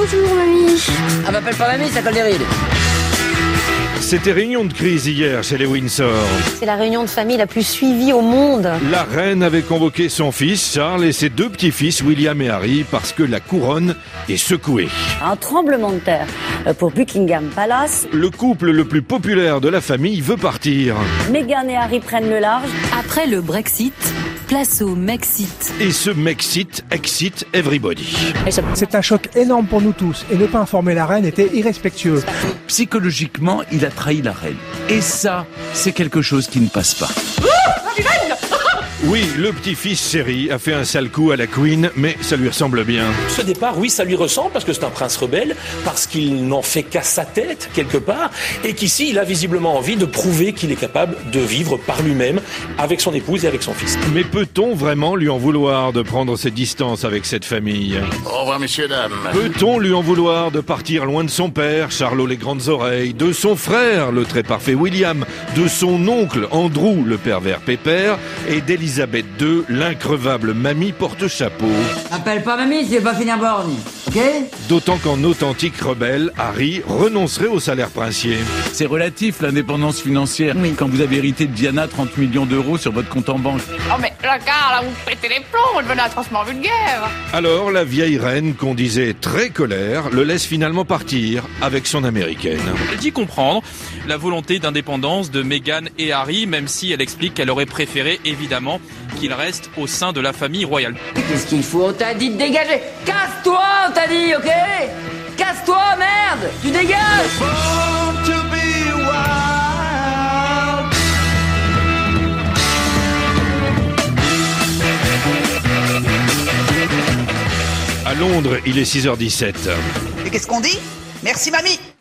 Bonjour mamie. Ah, m'appelle pas mamie, ça colle des rides. C'était réunion de crise hier chez les Windsor. C'est la réunion de famille la plus suivie au monde. La reine avait convoqué son fils Charles et ses deux petits-fils William et Harry parce que la couronne est secouée. Un tremblement de terre pour Buckingham Palace. Le couple le plus populaire de la famille veut partir. Meghan et Harry prennent le large. Après le Brexit, place au Mexit. Et ce Mexit excite everybody. C'est un choc énorme pour nous tous et ne pas informer la reine était irrespectueux. Psychologiquement, il a trahi la reine. Et ça, c'est quelque chose qui ne passe pas. Oui, le petit-fils chéri a fait un sale coup à la Queen, mais ça lui ressemble bien. Ce départ, oui, ça lui ressemble parce que c'est un prince rebelle, parce qu'il n'en fait qu'à sa tête, quelque part, et qu'ici, il a visiblement envie de prouver qu'il est capable de vivre par lui-même, avec son épouse et avec son fils. Mais peut-on vraiment lui en vouloir de prendre ses distances avec cette famille ? Au revoir, messieurs, dames. Peut-on lui en vouloir de partir loin de son père, Charlot les grandes oreilles, de son frère, le très parfait William, de son oncle, Andrew, le pervers pépère, et d'Elisabeth II, l'increvable mamie porte-chapeau. Appelle pas mamie, tu vas pas finir borgne, ok ? D'autant qu'en authentique rebelle, Harry renoncerait au salaire princier. C'est relatif, l'indépendance financière. Oui. Quand vous avez hérité de Diana 30 millions d'euros sur votre compte en banque. Oh mais la gare, là, vous pétez les plombs, vous devenez atrocement vulgaire. Alors la vieille reine, qu'on disait très colère, le laisse finalement partir avec son américaine. Elle dit comprendre la volonté d'indépendance de Meghan et Harry, même si elle explique qu'elle aurait préféré évidemment qu'ils restent au sein de la famille royale. Qu'est-ce qu'il faut ? On t'a dit de dégager. Casse-toi, on t'a dit, ok ? Casse-toi, merde ! Tu dégages ! À Londres, il est 6h17. Et qu'est-ce qu'on dit ? Merci mamie.